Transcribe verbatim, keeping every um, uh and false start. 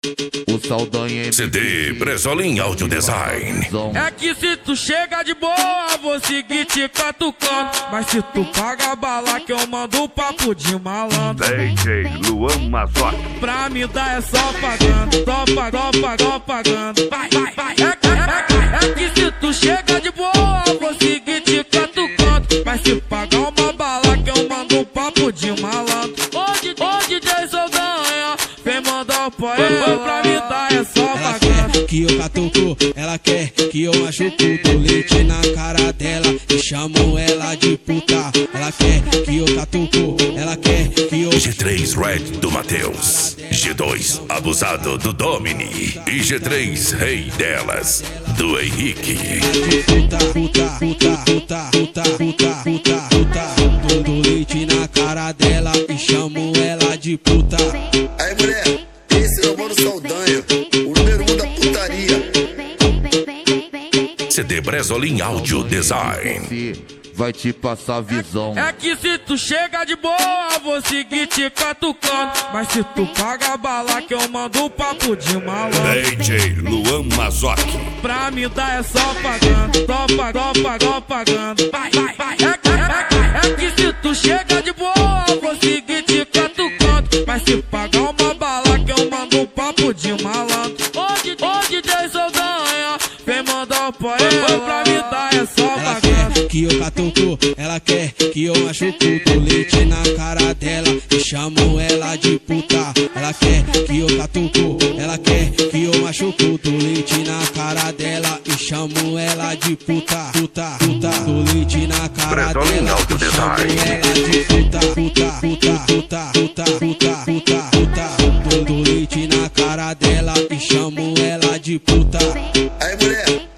O Saldanha C D Bresolim Audio Design. É que se tu chega de boa, vou seguir te catucando. Mas se tu paga a bala que eu mando o papo de malandro. D J Luan Mazoc. Pra me dar é só pagando, só pagando, só pagando. Vai, vai, vai. É, é, é, é que se tu chega de boa, vou seguir te catucando. Mas se pagar uma bala que eu mando o papo de malandro. Hoje, hoje D J Saldanha vem mandar o poema. Pra me dar é só pagando. Que eu catuco, ela quer que eu machuco. Dou leite na cara dela e chamo ela de puta. Ela quer que eu catuco, ela quer que eu... G três Red do Matheus, G dois Abusado do Domini e G três Rei delas do Henrique. Puta, puta, puta, puta, puta, puta, puta, puta. Dou leite na cara dela e chamo ela de puta. Aí mulher, esse é o mano Saldanha, o número um da putaria. C D Bresolim Audio Design. vai te passar visão. É que se tu chega de boa, vou seguir te catucando. Mas se tu paga a bala que eu mando o papo de malandro. D J Luan Mazoc. Pra me dar é só pagando, só pagando, pagando, pagando. Vai, vai, vai. É, é, é, é que se tu chega de boa, vou seguir te catucando. Mas se pagar uma bala que eu mando o papo de malandro. Hoje, hoje D J Saldanha vem mandar o poema. Pra me dar é só pagando. Que eu catuco, ela quer que eu machuco. Dou leite na cara dela e chamo ela de puta. Ela quer que eu catuco, ela quer que eu machuco. Dou leite na cara dela e chamo ela de puta. Puta, puta, dou leite na cara dela e chamo ela de puta. Puta, puta, puta, puta, puta, puta, puta. Dou leite na cara dela e chamo ela de puta. Aí mulher,